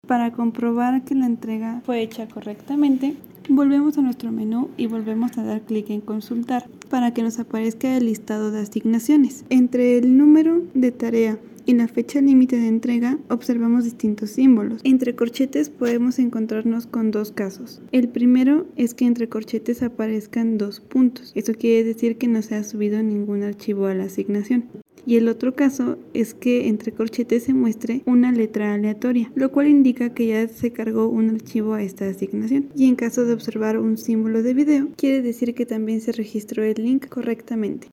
Para comprobar que la entrega fue hecha correctamente, volvemos a nuestro menú y volvemos a dar clic en consultar para que nos aparezca el listado de asignaciones. Entre el número de tarea y la fecha límite de entrega observamos distintos símbolos. Entre corchetes podemos encontrarnos con dos casos. El primero es que entre corchetes aparezcan 2 puntos. Eso quiere decir que no se ha subido ningún archivo a la asignación. Y el otro caso es que entre corchetes se muestre una letra aleatoria, lo cual indica que ya se cargó un archivo a esta asignación. Y en caso de observar un símbolo de video, quiere decir que también se registró el link correctamente.